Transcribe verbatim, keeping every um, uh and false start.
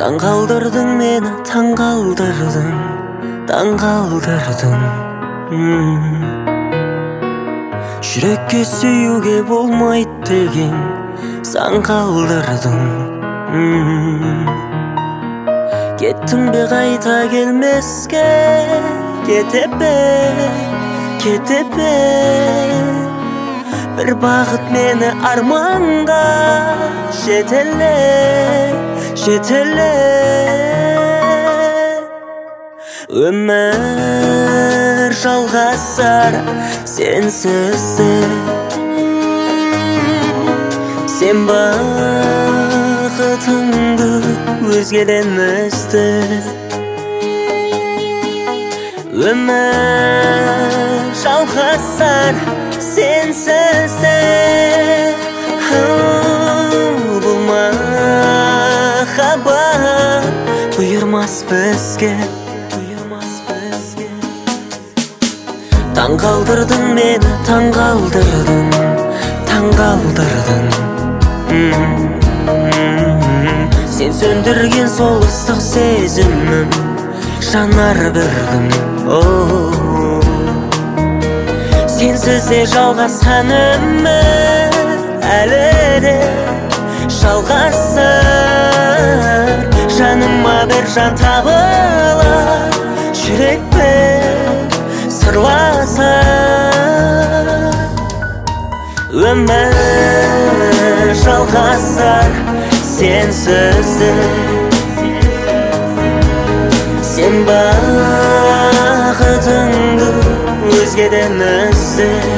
Таң қалдырдың мені, таң қалдырдың, таң қалдырдың. Жүрекке сүюге болмайды деген заң қалдырдың. Кеттің бе қайта келмеске, кете бе, кете бе. Бір бақыт мені арманға жетеле, жетеле. Өмір жалғасар сенсіз де, сен бақытыңды өзгеден ізде. Өмір жалғасар сенсіз де, бұл махаббат бұйырмас бізге. Таң қалдырдың мені, таң қалдырдың, таң қалдырдың. Сен сөндірген сол ыстық сезімім жанар бір күн. Сенсіз де жалғасқан өмір әлі де жалғасар. Жаныма бір жан табылар, жүрекпен сырласар. Өмір жалғасар сенсіз де, сен бақытыңды өзгеден ізде.